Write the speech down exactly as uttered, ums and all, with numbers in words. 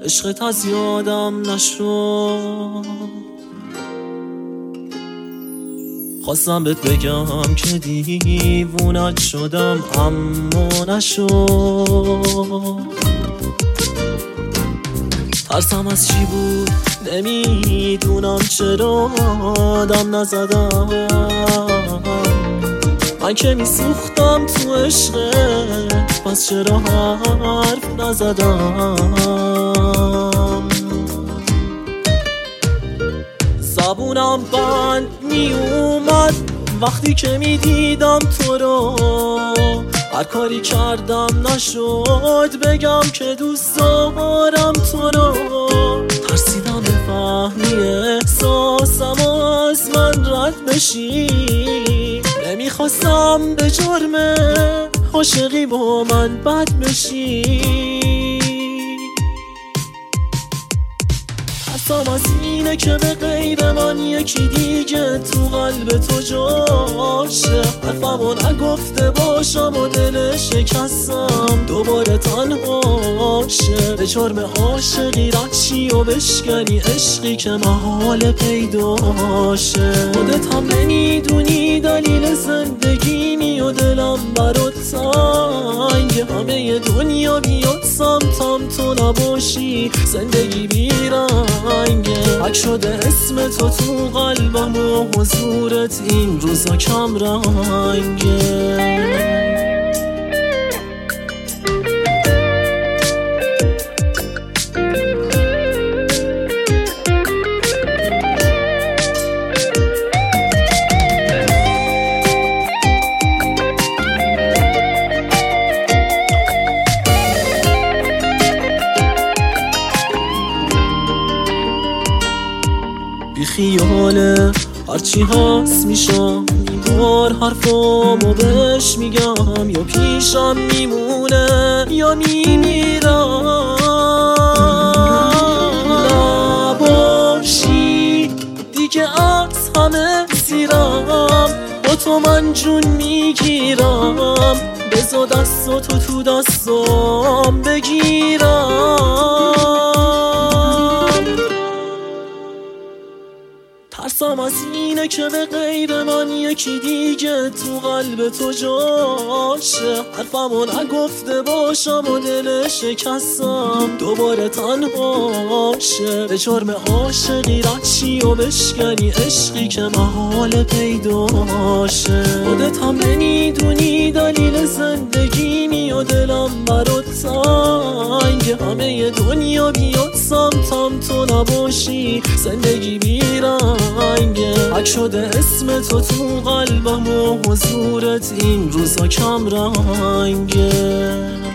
عشقت از یادم نشد. خواستم بهت بگم که دیوونت شدم اما نشد. ترسم از چی بود نمیدونم، چرا آدم نزدم. من که میسوختم تو عشقت، پس چرا حرف نزدم. زبونم بند میومد وقتی که میدیدم تو رو. هر کاری کردم نشد بگم که دوست دارم تو رو. ترسیدم بفهمی احساسم از من رد بشی. نمیخواستم به جرم عاشقی با من بد بشی. ترسم از اینه که به غیر من یکی دیگه تو قلب تو جاشه. حرفمو نگفته باشم و دل شکستم دوباره تنها شه. به جرم عاشقی رد چی و بشکنی عشقی که محال پیداشه. خودت هم نمیدونی دلیل زندگیمی و دلم برات تنگ. همه دنیا بیاد سمتم تو نباشی زندگی بیرنگه. حک شده اسم تو تو قلبم و حضورت این روزا کم رنگه. بی خیاله هرچی هست میشم، این بار حرفامو بهش میگم. یا پیشم میمونه یا میمیرم. نباشی دیگه از همه سیرم، با تو من جون میگیرم. بذار دستاتو تو دستام بگیرم. ترسم از اینه که به غیر من یکی دیگه تو قلب تو جاشه. حرفمو نگفته باشم و دل شکستم دوباره تنها شه. به جرم عاشقی رد چی و بشکنی عشقی که محال پیداشه. خودت هم نمیدونی دلیل زندگیمی و دلم برات تنگ. همه دنیا بیاد سمتم تو نباشی زندگی بیرنگه. حک شده اسم تو تو قلبم و حضورت این روزا کم رنگه.